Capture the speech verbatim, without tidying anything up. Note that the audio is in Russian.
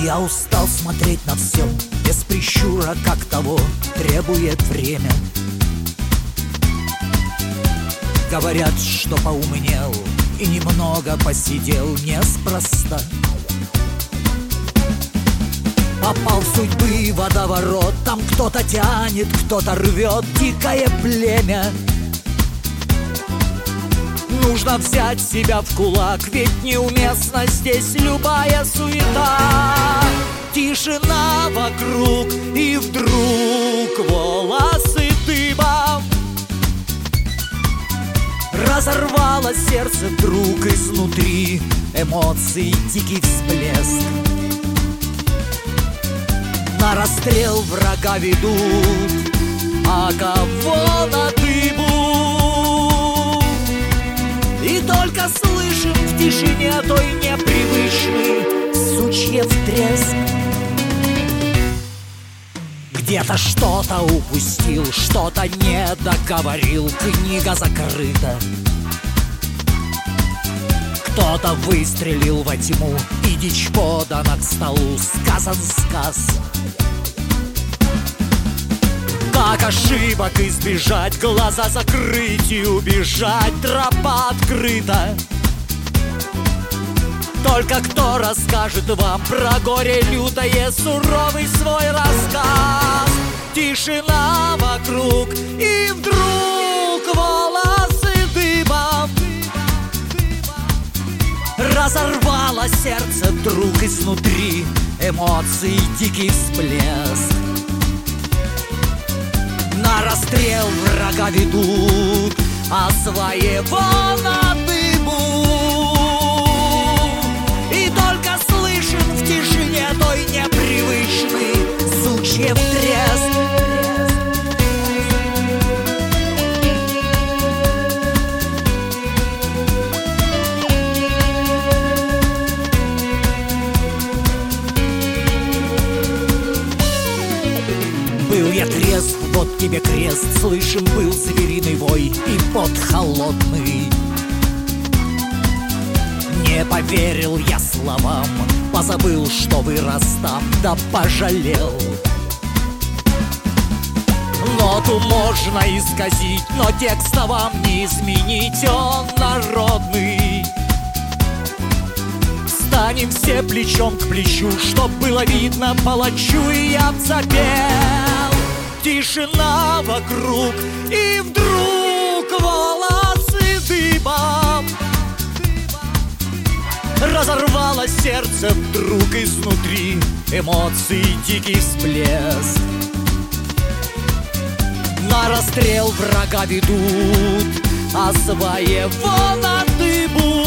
Я устал смотреть на все без прищура, как того требует время. Говорят, что поумнел и немного посидел неспроста. Попал в судьбы водоворот, там кто-то тянет, кто-то рвет дикое племя. Нужно взять себя в кулак, ведь неуместна здесь любая суета. Тишина вокруг, и вдруг волосы дыбом. Разорвало сердце вдруг изнутри, эмоций дикий всплеск. На расстрел врага ведут, а кого на дыбу. И только слышим в тишине той непривычный сучьев треск. Где-то что-то упустил, что-то не договорил, книга закрыта. Кто-то выстрелил во тьму, и дичь подана к столу, сказан сказ. Как ошибок избежать, глаза закрыть и убежать, тропа открыта. Только кто расскажет вам про горе лютое, суровый свой рассказ? Тишина вокруг, и вдруг волосы дыбом. Разорвало сердце вдруг изнутри, эмоций дикий всплеск. На расстрел врага ведут, а своего на дыбу. И только слышен в тишине той непривычный сучьев треск. Был я трезв, вот тебе крест, слышен был звериный вой и пот холодный. Не поверил я словам, позабыл, что вырос там, да пожалел. Ноту можно исказить, но текста вам не изменить, он народный. Станем все плечом к плечу, чтоб было видно палачу, и я б запел. Тишина вокруг, и вдруг волосы дыбом. Разорвало сердце вдруг изнутри, эмоций дикий всплеск. На расстрел врага ведут, а своего на дыбу.